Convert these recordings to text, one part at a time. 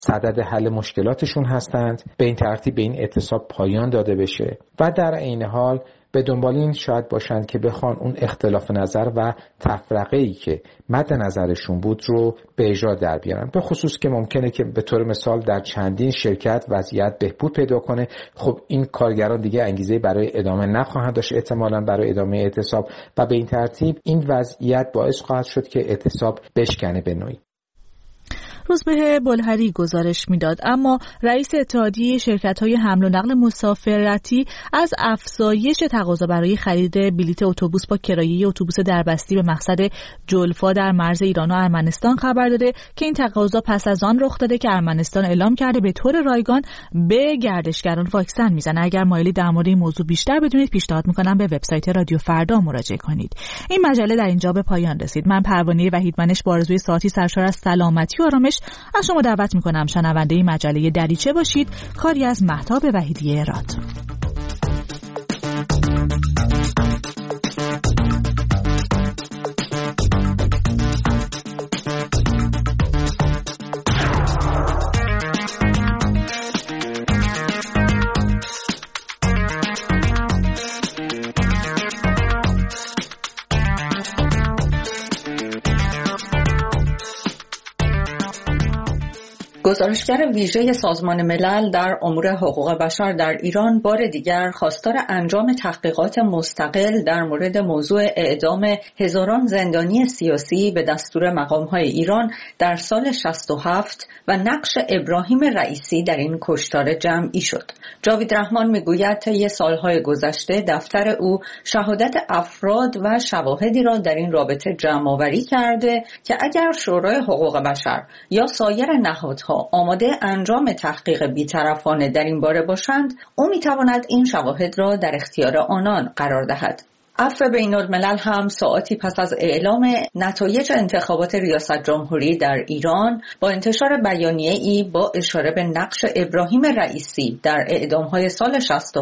صدد حل مشکلاتشون هستند، به این ترتیب به این اعتصاب پایان داده بشه و در عین حال به دنبال این شاید باشند که بخوان اون اختلاف نظر و تفرقه‌ای که مد نظرشون بود رو به اجرا در بیارن، به خصوص که ممکنه که به طور مثال در چندین شرکت وضعیت بهبود پیدا کنه. خب این کارگران دیگه انگیزه برای ادامه نخواهند داشت احتمالاً برای ادامه اعتصاب و به این ترتیب این وضعیت باعث خواهد شد که اعتصاب بشکنه به نوعی. روزبه بلهری گزارش میداد. اما رئیس اتحادیه شرکت‌های حمل و نقل مسافرتی از افزایش تقاضا برای خرید بلیت اتوبوس با کرایه اتوبوس دربستی به مقصد جلفا در مرز ایران و ارمنستان خبر داده که این تقاضا پس از آن رخ داده که ارمنستان اعلام کرده به طور رایگان به گردشگران واکسن میزنه. اگر مایلی در مورد این موضوع بیشتر بدونید پیشنهاد میکنم به وبسایت رادیو فردا مراجعه کنید. این مجله در اینجا به پایان رسید. من پروانه وحیدمنش با آرزوی ساعتی سرشار از سلامتی و آرامش از شما دعوت میکنم شنونده مجله دریچه باشید. کاری از مهتاب وحیدی راد. گزارشگر ویژه سازمان ملل در امور حقوق بشر در ایران بار دیگر خواستار انجام تحقیقات مستقل در مورد موضوع اعدام هزاران زندانی سیاسی به دستور مقام‌های ایران در سال 67 و نقش ابراهیم رئیسی در این کشتار جمعی شد. جاوید رحمان میگوید طی سالهای گذشته دفتر او شهادت افراد و شواهدی را در این رابطه جمع‌آوری کرده که اگر شورای حقوق بشر یا سایر نهادها آماده انجام تحقیق بی‌طرفانه در این باره باشند، او می‌تواند این شواهد را در اختیار آنان قرار دهد. عفو بین‌الملل هم ساعاتی پس از اعلام نتایج انتخابات ریاست جمهوری در ایران با انتشار بیانیه‌ای با اشاره به نقش ابراهیم رئیسی در اعدام‌های سال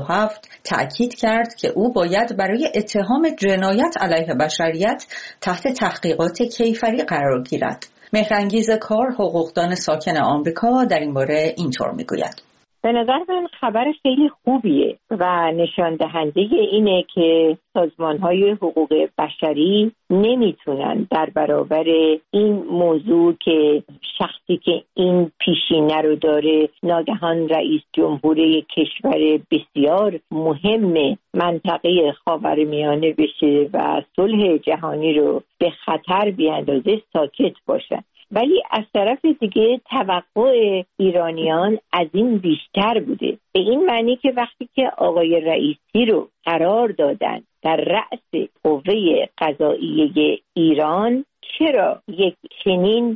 67 تأکید کرد که او باید برای اتهام جنایت علیه بشریت تحت تحقیقات کیفری قرار گیرد. مهرانگیز کار، حقوقدان ساکن آمریکا، در این باره اینطور میگوید: به نظر من خبر خیلی خوبیه و نشان دهنده اینه که سازمان‌های حقوق بشری نمیتونن در برابر این موضوع که شخصی که این پیشینه رو داره ناگهان رئیس جمهور کشور بسیار مهم منطقه خاورمیانه بشه و صلح جهانی رو به خطر بیاندازه، ساکت باشن. ولی از طرف دیگه توقع ایرانیان از این بیشتر بوده، به این معنی که وقتی که آقای رئیسی رو قرار دادن در رأس قوه قضاییه ایران، چرا یک چنین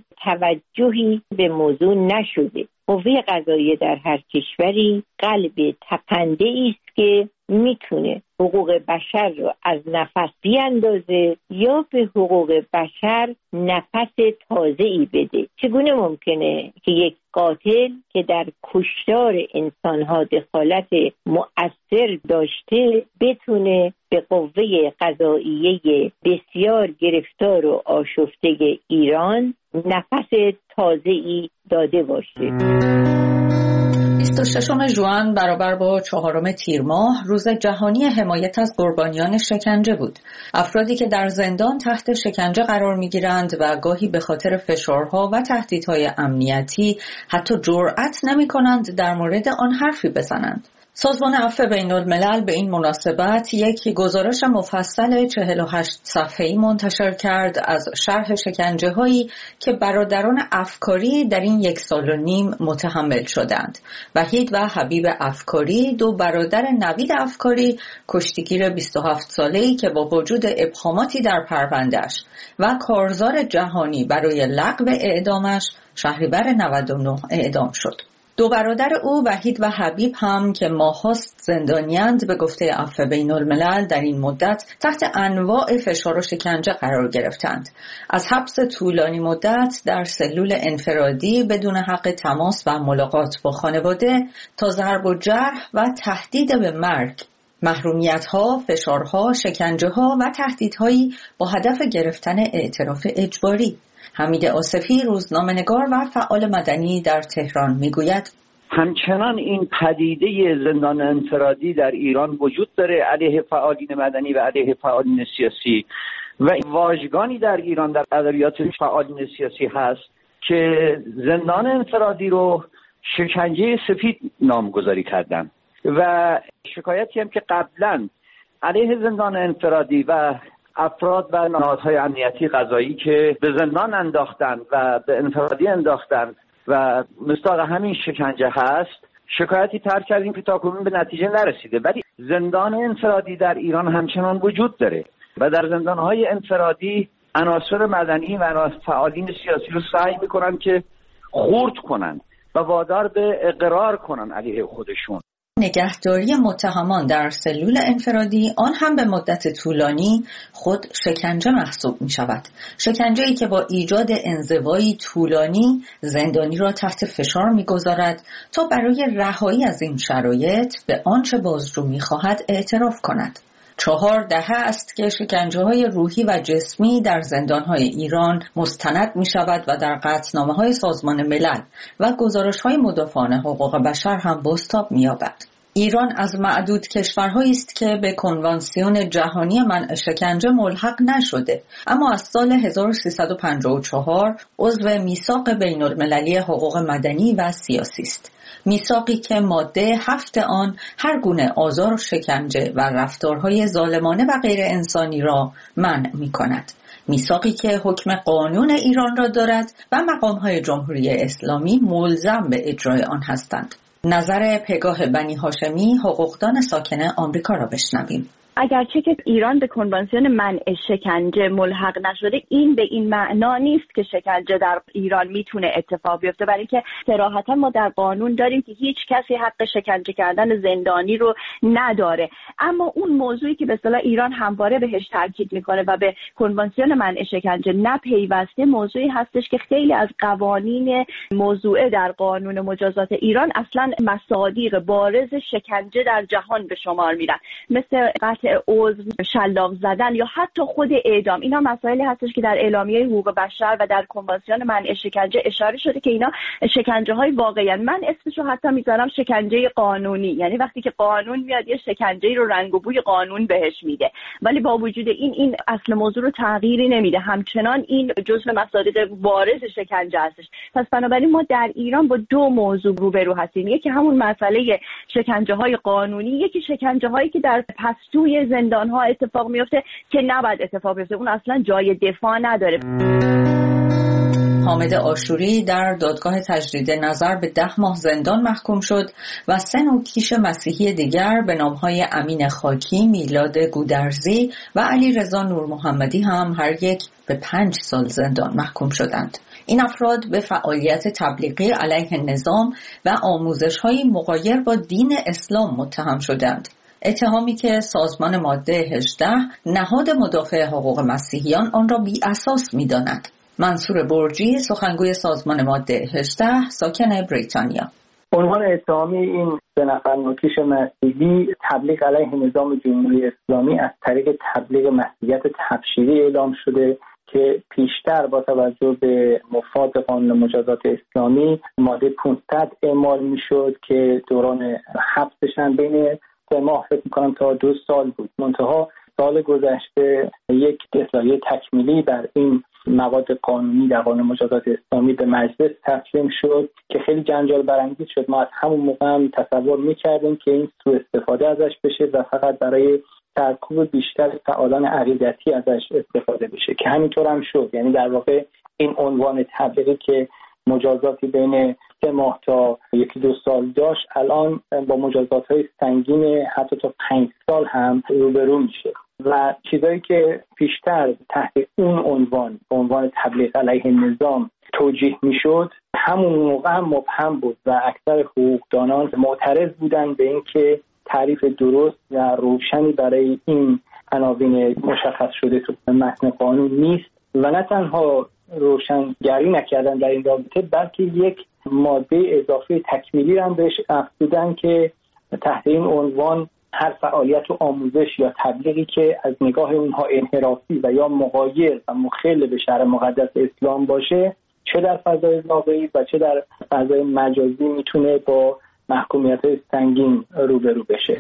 توجهی به موضوع نشده؟ قوه قضاییه در هر کشوری قلب تپنده است که میتونه حقوق بشر رو از نفس بیاندازه یا به حقوق بشر نفس تازه‌ای بده. چگونه ممکنه که یک قاتل که در کشتار انسانها دخالت مؤثر داشته بتونه به قوه قضاییه بسیار گرفتار و آشفته ایران نفس تازه‌ای داده باشه؟ 26 ژوئن برابر با 4 تیر ماه روز جهانی حمایت از قربانیان شکنجه بود. افرادی که در زندان تحت شکنجه قرار می‌گیرند و گاهی به خاطر فشارها و تهدیدهای امنیتی حتی جرأت نمی‌کنند در مورد آن حرفی بزنند. سازمان عفو بین‌الملل به این مناسبت یک گزارش مفصل 48 صفحه‌ای منتشر کرد از شرح شکنجه‌هایی که برادران افکاری در این 1.5 سال متحمل شدند. وحید و حبیب افکاری، 2 برادر نوید افکاری، کشتیگیر 27 ساله‌ای که با وجود ابهاماتی در پرونده‌اش و کارزار جهانی برای لغو اعدامش شهریور 99 اعدام شد. 2 برادر او وحید و حبیب هم که ماهاست زندانی‌اند، به گفته عفو بین‌الملل در این مدت تحت انواع فشار و شکنجه قرار گرفتند. از حبس طولانی مدت در سلول انفرادی بدون حق تماس و ملاقات با خانواده تا ضرب و جرح و تهدید به مرگ، محرومیت‌ها، فشارها، شکنجه‌ها و تهدیدهایی با هدف گرفتن اعتراف اجباری. حمید آصفی روزنامه‌نگار و فعال مدنی در تهران میگوید همچنان این پدیده زندان انفرادی در ایران وجود داره علیه فعالین مدنی و علیه فعالین سیاسی و واژگانی در ایران در ادبیات فعالین سیاسی هست که زندان انفرادی رو شکنجه سفید نامگذاری کردن و شکایتی هم که قبلا علیه زندان انفرادی و افراد و نهادهای امنیتی قضایی که به زندان انداختن و به انفرادی انداختن و مصداق همین شکنجه هست شکایتی طرح کردیم که تاکنون به نتیجه نرسیده، ولی زندان انفرادی در ایران همچنان وجود داره و در زندانهای انفرادی عناصر مدنی و فعالین سیاسی رو سعی میکنن که خرد کنن و وادار به اقرار کنن علیه خودشون. نگهداری متهمان در سلول انفرادی آن هم به مدت طولانی خود شکنجه محسوب می شود. شکنجه‌ای که با ایجاد انزوایی طولانی زندانی را تحت فشار می گذارد تا برای رهایی از این شرایط به آنچه بازجو می خواهد اعتراف کند. 4 دهه است که شکنجه‌های روحی و جسمی در زندان‌های ایران مستند می‌شود و در قطعنامه‌های سازمان ملل و گزارش‌های مدافعان حقوق بشر هم بازتاب می‌یابد. ایران از معدود کشورهایی است که به کنوانسیون جهانی منع شکنجه ملحق نشده، اما از سال 1354 عضو میثاق بین‌المللی حقوق مدنی و سیاسی است. میثاقی که ماده 7 آن هر گونه آزار و شکنجه و رفتارهای ظالمانه و غیر انسانی را منع می‌کند. میثاقی که حکم قانون ایران را دارد و مقام‌های جمهوری اسلامی ملزم به اجرای آن هستند. نظر پگاه بنی هاشمی، حقوقدان ساکن آمریکا را بشنویم. اگرچه که ایران به کنوانسیون منع شکنجه ملحق نشده، این به این معنا نیست که شکنجه در ایران میتونه اتفاق بیفته، برای اینکه صراحتا ما در قانون داریم که هیچ کسی حق شکنجه کردن زندانی رو نداره. اما اون موضوعی که به اصطلاح ایران همواره بهش تاکید میکنه و به کنوانسیون منع شکنجه نپیوسته، موضوعی هستش که خیلی از قوانین موضوعه در قانون مجازات ایران اصلا مصادیق بارز شکنجه در جهان به شمار میرن، مثل عضو، شلاق زدن یا حتی خود اعدام. اینا مسائلی هستش که در اعلامیه حقوق بشر و در کنوانسیون منع شکنجه اشاره شده که اینا شکنجه های واقعی. من اسمشو حتی میذارم شکنجه قانونی، یعنی وقتی که قانون میاد یه شکنجه رو رنگ و بوی قانون بهش میده، ولی با وجود این اصل موضوع رو تغییری نمیده، همچنان این جزء مصادیق بارز شکنجه هستش. پس بنابراین ما در ایران با 2 موضوع روبرو هستیم، یکی همون مسئله شکنجه های قانونی، یکی شکنجه هایی که در پستوی زندان ها اتفاق میفته که نباید اتفاق بیفته، اون اصلا جای دفاع نداره. حامد آشوری در دادگاه تجدید نظر به 10 ماه زندان محکوم شد و 3 نوکیش مسیحی دیگر به نامهای امین خاکی، میلاد گودرزی و علی رضا نور محمدی هم هر یک به 5 سال زندان محکوم شدند. این افراد به فعالیت تبلیغی علیه نظام و آموزش‌های مغایر با دین اسلام متهم شدند. اتهامی که سازمان ماده 18 نهاد مدافع حقوق مسیحیان آن را بی اساس می داند. منصور برجی، سخنگوی سازمان ماده 18 ساکن بریتانیا: عنوان اتهامی این 3 نفر نوکیش مسیحی تبلیغ علیه نظام جمهوری اسلامی از طریق تبلیغ مسیحیت تبشیری اعلام شده که پیشتر با توجه به مفاد قانون مجازات اسلامی ماده 500 اعمال میشد که دوران حبسشن بین 3 ماه فکر میکنم تا 2 سال بود. منتها سال گذشته یک اصلاحیه تکمیلی بر این مواد قانونی در قانون مجازات اسلامی به مجلس تسلیم شد که خیلی جنجال برانگیز شد. ما از همون موقع هم تصور میکردیم که این سوء استفاده ازش بشه و فقط برای سرکوب بیشتر فعالان عقیدتی ازش استفاده بشه که همینطور هم شد. یعنی در واقع این عنوان تبلیغی که مجازاتی بین 3 ماه تا 1-2 سال داشت، الان با مجازات‌های سنگین حتی تا 5 سال هم روبرو میشه و چیزایی که پیشتر تحت اون عنوان تبلیغ علیه نظام توجیه میشد همون موقع هم مبهم بود و اکثر حقوقدانان معترض بودن به اینکه تعریف درست و روشنی برای این عناوین مشخص شده تو متن قانون نیست و نه تنها روشنگری نکردن در این رابطه، بلکه یک ماده اضافه تکمیلی هم بهش افزودن که تحت این عنوان هر فعالیت و آموزش یا تبلیغی که از نگاه اونها انحرافی و یا مغایر و مخل به شرع مقدس اسلام باشه، چه در فضای واقعی و چه در فضای مجازی میتونه با محکومیت‌های سنگین روبرو بشه.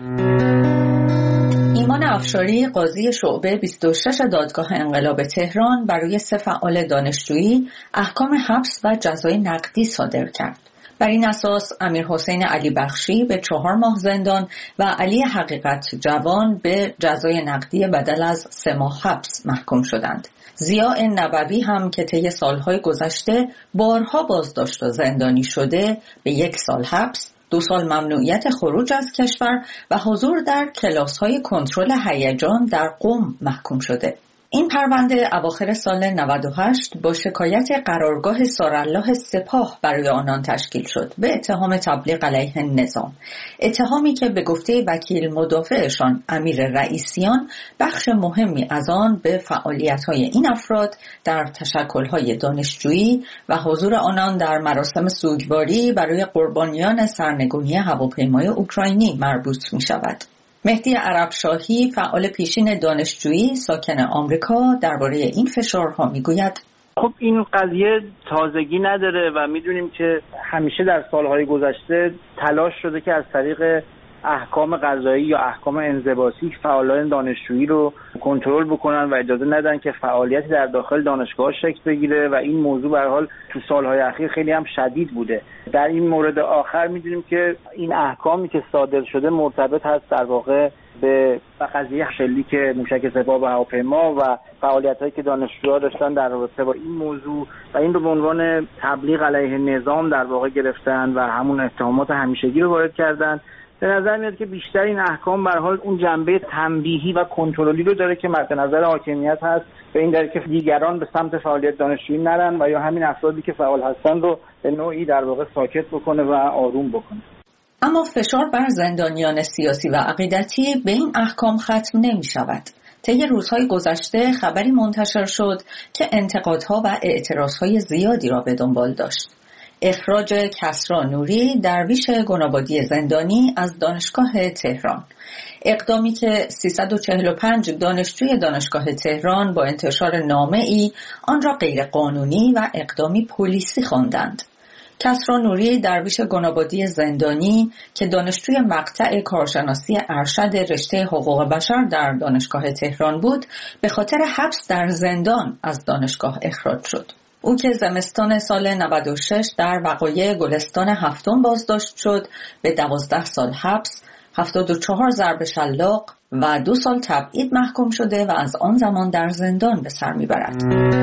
ایمان افشاری، قاضی شعبه 26 دادگاه انقلاب تهران، برای 3 فعال دانشجویی احکام حبس و جزای نقدی صادر کرد. بر این اساس امیرحسین علی بخشی به 4 ماه زندان و علی حقیقت جوان به جزای نقدی بدل از 3 ماه حبس محکوم شدند. ضیاء نبوی هم که طی سالهای گذشته بارها بازداشت و زندانی شده به 1 سال حبس، 2 سال ممنوعیت خروج از کشور و حضور در کلاس‌های کنترل هیجان در قم محکوم شده. این پرونده اواخر سال 98 با شکایت قرارگاه سارالله سپاه برای آنان تشکیل شد به اتهام تبلیغ علیه نظام، اتهامی که به گفته وکیل مدافعشان امیر رئیسیان بخش مهمی از آن به فعالیت‌های این افراد در تشکل‌های دانشجویی و حضور آنان در مراسم سوگواری برای قربانیان سرنگونی هواپیمای اوکراینی مربوط می‌شود. مهدی عربشاهی، فعال پیشین دانشجویی ساکن آمریکا، درباره این فشارها میگوید: خب این قضیه تازگی نداره و میدونیم که همیشه در سالهای گذشته تلاش شده که از طریق احکام قضایی یا احکام انضباطی فعالان دانشجویی رو کنترل بکنن و اجازه ندن که فعالیتی در داخل دانشگاه شکل بگیره و این موضوع به هر حال تو سالهای اخیر خیلی هم شدید بوده. در این مورد آخر میدونیم که این احکامی که صادر شده مرتبط هست در واقع به قضیه شلیک موشک سپاه به هواپیما و فعالیتایی که دانشجوها داشتن در رابطه با این موضوع و این رو به عنوان تبلیغ علیه نظام در واقع گرفتن و همون اتهامات همیشگی رو وارد کردن. به نظر میاد که بیشتر این احکام به هر حال اون جنبه تنبیهی و کنترلی رو داره که مد نظر حاکمیت هست، به این دلیل که دیگران به سمت فعالیت دانشجویی نرن و یا همین افرادی که فعال هستن رو به نوعی در واقع ساکت بکنه و آروم بکنه. اما فشار بر زندانیان سیاسی و عقیدتی به این احکام ختم نمی شود. طی روزهای گذشته خبری منتشر شد که انتقادها و اعتراضهای زیادی را به دنبال داشت. اخراج کسری نوری، درویش گنابادی زندانی، از دانشگاه تهران، اقدامی که 345 دانشجوی دانشگاه تهران با انتشار نامه‌ای آن را غیر قانونی و اقدامی پلیسی خواندند. کسری نوری، درویش گنابادی زندانی که دانشجوی مقطع کارشناسی ارشد رشته حقوق بشر در دانشگاه تهران بود، به خاطر حبس در زندان از دانشگاه اخراج شد. او که زمستان سال 96 در وقایع گلستان هفتم بازداشت شد، به 12 سال حبس، 74 ضرب شلاق و 2 سال تبعید محکوم شده و از آن زمان در زندان به سر میبرد.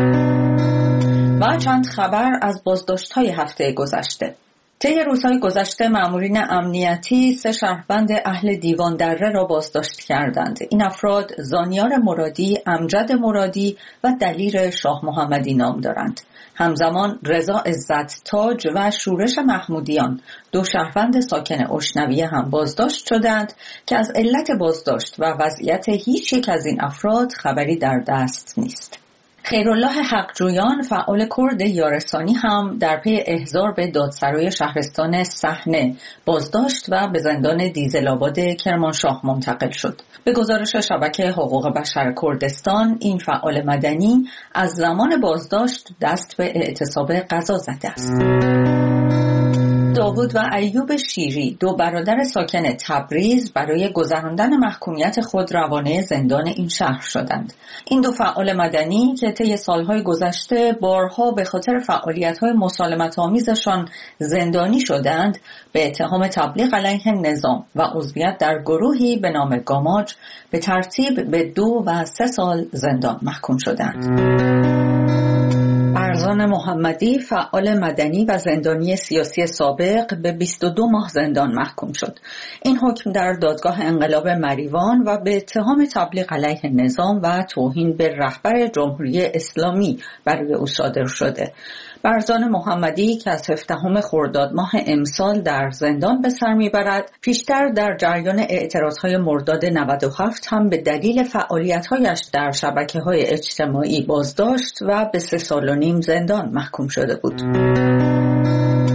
و چند خبر از بازداشت‌های هفته گذشته. طی روزهای گذشته مامورین امنیتی 3 شهروند اهل دیوان دره را بازداشت کردند. این افراد زانیار مرادی، امجد مرادی و دلیر شاه محمدی نام دارند. همزمان رضا عزت تاج و شورش محمودیان، 2 شهروند ساکن اشنویه هم بازداشت شدند که از علت بازداشت و وضعیت هیچ یک از این افراد خبری در دست نیست. خیرالله حقجویان، فعال کرد یارسانی، هم در پی احضار به دادسرای شهرستان صحنه بازداشت و به زندان دیزل‌آباد کرمانشاه منتقل شد. به گزارش شبکه حقوق بشر کردستان، این فعال مدنی از زمان بازداشت دست به اعتصاب غذا زده است. داوود و ایوب شیری، 2 برادر ساکن تبریز، برای گذراندن محکومیت خود روانه زندان این شهر شدند. این 2 فعال مدنی که طی سالهای گذشته بارها به خاطر فعالیت‌های مسالمت‌آمیزشان زندانی شدند، به اتهام تبلیغ علیه نظام و عضویت در گروهی به نام گاماج به ترتیب به 2 و 3 سال زندان محکوم شدند. ارزان محمدی، فعال مدنی و زندانی سیاسی سابق، به 22 ماه زندان محکوم شد. این حکم در دادگاه انقلاب مریوان و به اتهام تبلیغ علیه نظام و توهین به رهبر جمهوری اسلامی برای او صادر شده. ارزان محمدی که از 17 خرداد ماه امسال در زندان به سر میبرد، پیشتر در جریان اعتراضهای مرداد 97 هم به دلیل فعالیت‌هایش در شبکه‌های اجتماعی بازداشت و به 3 سال و نیم زندان محکوم شده بود.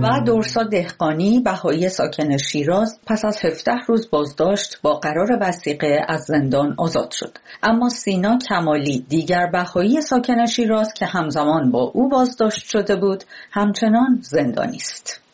و درسا دهقانی بهایی ساکن شیراز پس از 17 روز بازداشت با قرار وثیقه از زندان آزاد شد. اما سینا کمالی دیگر بهایی ساکن شیراز که همزمان با او بازداشت شده بود همچنان زندانی است.